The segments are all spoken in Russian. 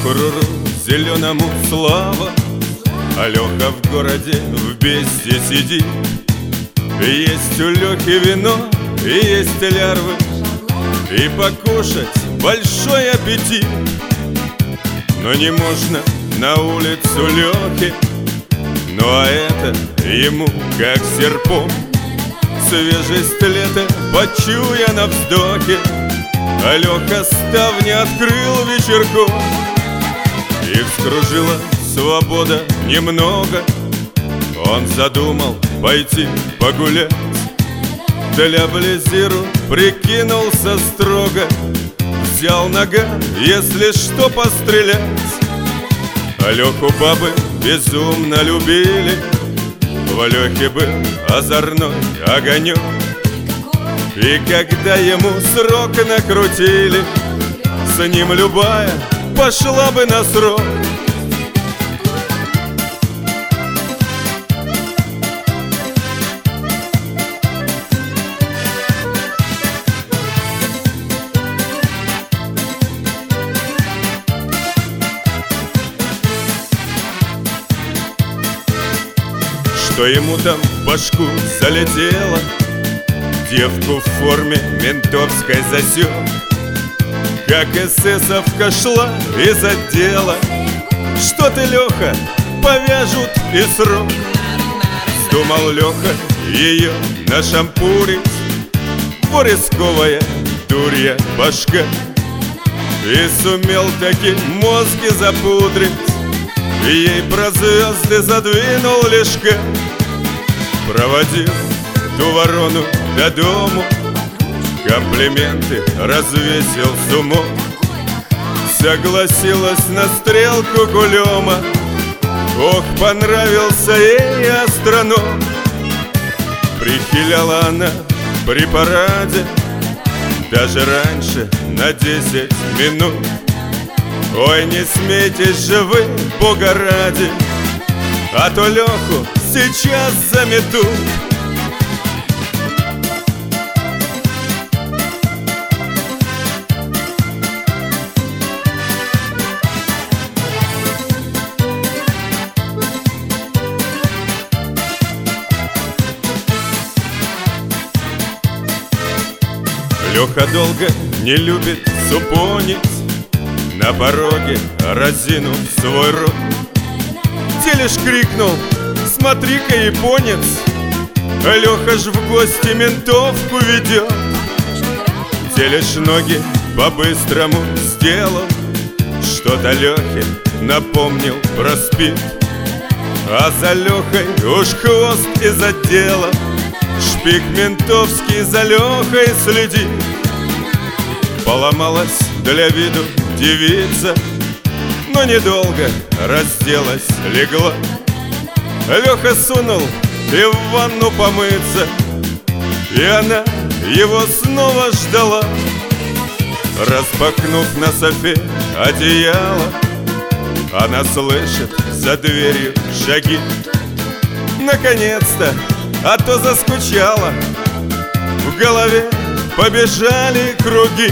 Прокурору зеленому слава, а Леха в городе в беде сидит. Есть у Лехи вино, и есть лярвы, и покушать большой аппетит. Но не можно на улицу Лехи, ну а это ему как серпом. Свежесть лета почуя на вздохе, а Леха ставни открыл вечерком. И вскружила свобода немного, он задумал пойти погулять. Для Близиру прикинулся строго, взял наган, если что, пострелять. А Леху бабы безумно любили, в Лехе был озорной огонек. И когда ему срок накрутили, с ним любая пошла бы на срок. Что ему там в башку залетело, девку в форме ментовской засек. Как эсэсовка шла из отдела, что ты, Леха, повяжут и срок. Думал Леха ее нашампурить, ворисковая дурья башка. И сумел таки мозги запудрить, и ей про звезды задвинул лишка. Проводил ту ворону до дому, комплименты развесил с умом. Согласилась на стрелку кулема, ох, понравился ей астроном. Прихиляла она при параде даже раньше на 10 минут. Ой, не смейтесь же вы, Бога ради, а то Леху сейчас заметут. Леха долго не любит супонить, на пороге разинув свой рот. Телеш крикнул: смотри-ка, японец, Леха ж в гости ментовку ведет. Телеш ноги по-быстрому сделал, что-то Лехе напомнил про спид. А за Лехой уж хвост из отдела, шпик ментовский за Лехой следит. Поломалась для виду девица, но недолго разделась, легла. Леха сунул и в ванну помыться, и она его снова ждала. Распахнув на софе одеяло, она слышит за дверью шаги. Наконец-то, а то заскучала, в голове побежали круги.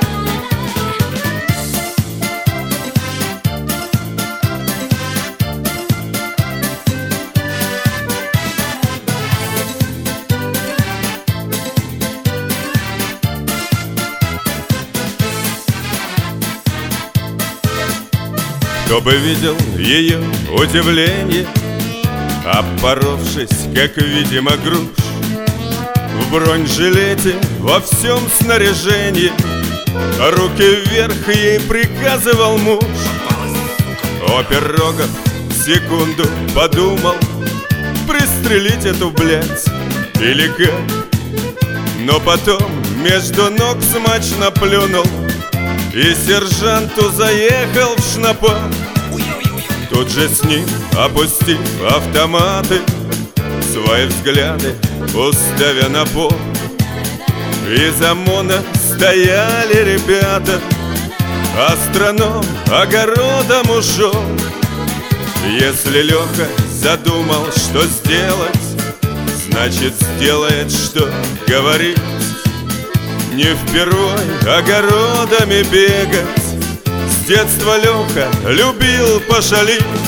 Кто бы видел ее удивление, опоровшись, как видимо, груш, в бронежилете, во всем снаряжении, руки вверх ей приказывал муж. Опер Рогов секунду подумал, пристрелить эту блядь или как. Но потом между ног смачно плюнул и сержанту заехал в шнапа. Тут же с ним, опустив автоматы, свои взгляды уставя на пол, из ОМОНа стояли ребята, астроном огородом ушел. Если Леха задумал, что сделать, значит сделает, что говорит. Не впервой огородами бегать, детства Леха любил пошалить.